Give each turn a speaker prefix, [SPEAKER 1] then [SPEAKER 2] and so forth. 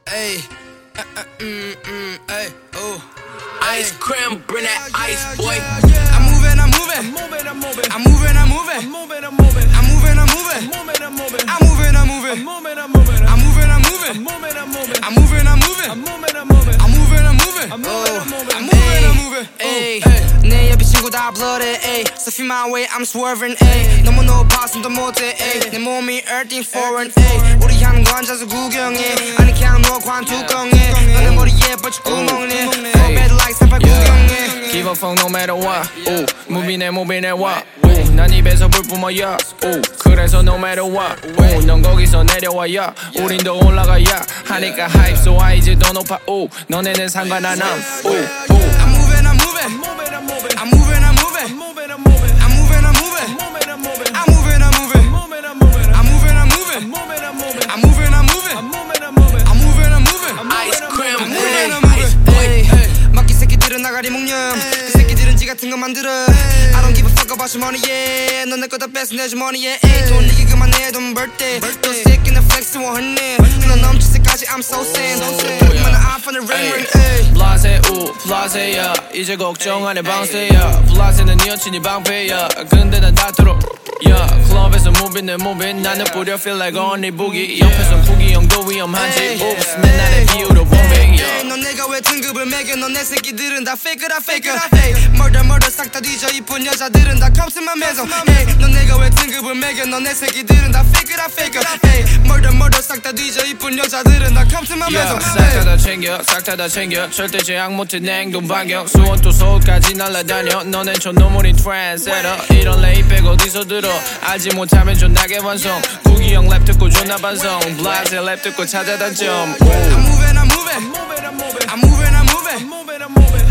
[SPEAKER 1] Ayy, ayy, oh.
[SPEAKER 2] Ice cream, bring that ice, boy.
[SPEAKER 1] I'm moving, I'm moving. I'm moving, I'm moving. I'm moving, I'm moving. I'm moving, I'm moving. I'm moving, I'm moving. I'm moving, I'm moving. I'm moving, I'm moving. I'm moving, I'm moving. I'm moving, I'm moving. I'm moving, I'm moving. I'm moving, I'm moving. I'm moving, I'm moving. I'm moving, I'm moving. I'm moving, I'm moving. Ayy, 내 옆에 친구 다 blooded. Ayy, surfing my way, I'm swerving. Ayy, 너무 높아 숨도 못해. Ayy, 내 몸이 earthing foreign. Ayy, 우리 향 건져서 구경해. 아니 그냥 누워 관뚜껑에. 너네 머리에 벌써 구멍내. So bad like 산팔 구경해.
[SPEAKER 3] Give a fuck no matter what. Ooh, moving it what. Ooh, 난 입에서 불 뿜어야. Ooh, 그래서 no matter what. Ooh, 넌 거기서 내려와야. 우린 더 올라가야. 하니까 hype so I 이제 더 높아. Ooh, 너네는 상관 안 함. Ooh, ooh.
[SPEAKER 1] I'm moving, I'm moving. I'm moving, I'm moving. I'm moving, I'm moving. I'm moving, I'm moving. I'm moving, I'm moving. I'm moving, I'm moving. I'm moving, I'm moving. I'm moving, I'm moving. I'm moving, I'm moving. I'm moving, I'm moving. I'm moving, I'm moving. I'm moving, I'm moving.
[SPEAKER 2] Ice cream,
[SPEAKER 1] I'm
[SPEAKER 2] bring
[SPEAKER 1] moving,
[SPEAKER 2] that
[SPEAKER 1] I'm moving.
[SPEAKER 2] ice, boy.
[SPEAKER 1] 막기 새끼들은 나가리 목념. 그 새끼들은 지 같은 거 만들어. I don't give a fuck about your money, yeah. 넌 내 거다 뺏어 내 주머니에. 돈 이기 그만해, 돈 벌 때. 또 sick in the flex 원해. 넌 넘칠 때까지 I'm so sad. 그만은 I'm from the ring ring.
[SPEAKER 3] 블라세 우 블라세야 이제 걱정 안 해 방세야 블라세는 네 여친이 방패야 근데 난 닥터로 야 클럽에서 moving 내 moving 나는 뿌려 feel like 언니 부기 옆에서 부기 형도 위험한지 Oops 맨날의 비유로 bombe야
[SPEAKER 1] 넌 내가 왜 등급을 매겨 넌 내 새끼들은 다 fake it murder 싹 다 뒤져 이쁜 여자들은 다 come to my maison 넌 내가 왜 등급을 매겨 넌 내 새끼들은 다 fake it murder 싹 다 뒤져 이쁜 여자들은 다 come to my maison
[SPEAKER 3] 싹 다 챙겨 절대 제약 못해 냉동 반경 수원 또 서울까지 날아다녀 너넨 촌놈으린 trendsetter 이런 레이백 어디서 들어 알지 못하면 존나게 완성 구기형 랩 듣고 존나 반성 블라세 랩 듣고 찾아 단점
[SPEAKER 1] I'm moving I'm moving I'm moving I'm moving I'm moving I'm moving I'm moving